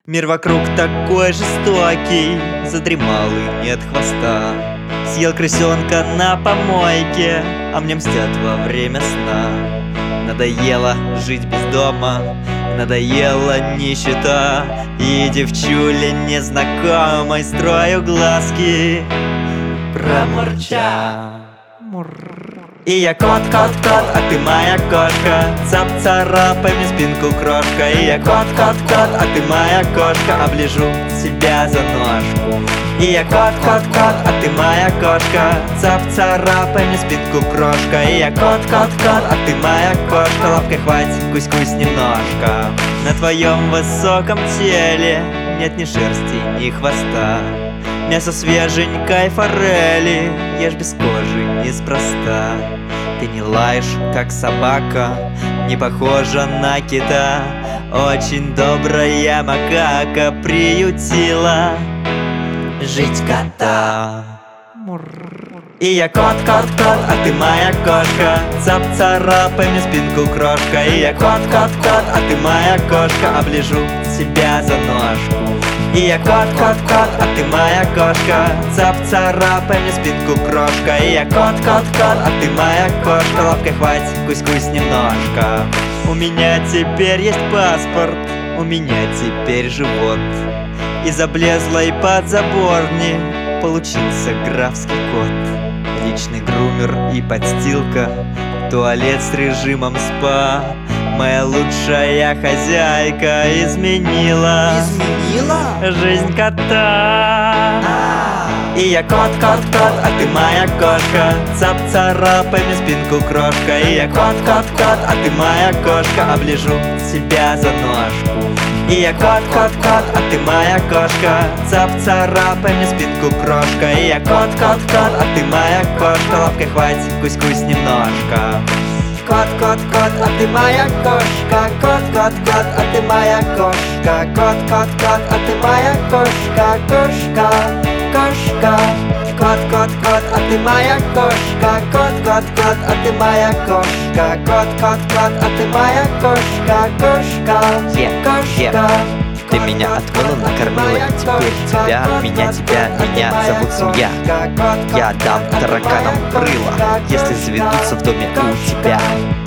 Мир вокруг такой жестокий, задремал и нет хвоста. Съел крысенка на помойке, а мне мстят во время сна. Надоело жить без дома, надоела нищета, и девчуле незнакомой строю глазки, промурча. И я кот, кот, кот, а ты моя кошка. Цап-царапай мне спинку, крошка. И я кот, кот, кот, а ты моя кошка. Оближу себя за ножку. И я кот, кот, кот, а ты моя кошка. Цап-царапай мне спинку, крошка. И я кот, кот, кот, а ты моя кошка. Лапкой хватит, кусь-кусь немножко. На твоем высоком теле нет ни шерсти, ни хвоста. Мясо свеженькой форели ешь без кожи неспроста. Ты не лаешь, как собака, не похожа на кита. Очень добрая макака приютила жить кота. И я кот, кот, кот, а ты моя кошка. Цап-царапай мне спинку, крошка. И я кот, кот, кот, а ты моя кошка. Оближу себя за ножку. И я кот, кот, кот, а ты моя кошка. Цап-царапай мне спинку, крошка. И я кот, кот, кот, а ты моя кошка. Лапкой хватит, кусь-кусь немножко. У меня теперь есть паспорт, у меня теперь живот. Из облезлой подзаборни получился графский кот. Личный грумер и подстилка, туалет с режимом спа. Моя лучшая хозяйка изменила жизнь кота. И я кот, кот, кот, а ты моя кошка. Цап-царапай мне спинку, крошка. И я кот, кот, кот, а ты моя кошка. Оближу себя за ножку. И я кот, кот, кот, а ты моя кошка. Цап-царапай мне спинку, крошка. И я кот, кот, кот, а ты моя кошка. Лапкой хватит, кусь-кусь немножко. Кот, кот, кот, а ты моя кошка. Кот, кот, кот, а ты моя кошка. Кот, кот, кот, а ты моя кошка. Кошка, кошка. Кот, кот, кот, а ты моя кошка. Кот, кот, кот, а ты моя кошка. Кот, кот, кот, а ты моя кошка. Кошка, кошка. Ты меня отмыла, накормила, теперь тебя, меня зовут семья. Я дам тараканам крыло, если заведутся в доме у тебя.